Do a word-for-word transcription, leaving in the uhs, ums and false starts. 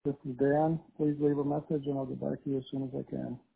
This is Dan. Please leave a message and I'll get back to you as soon as I can.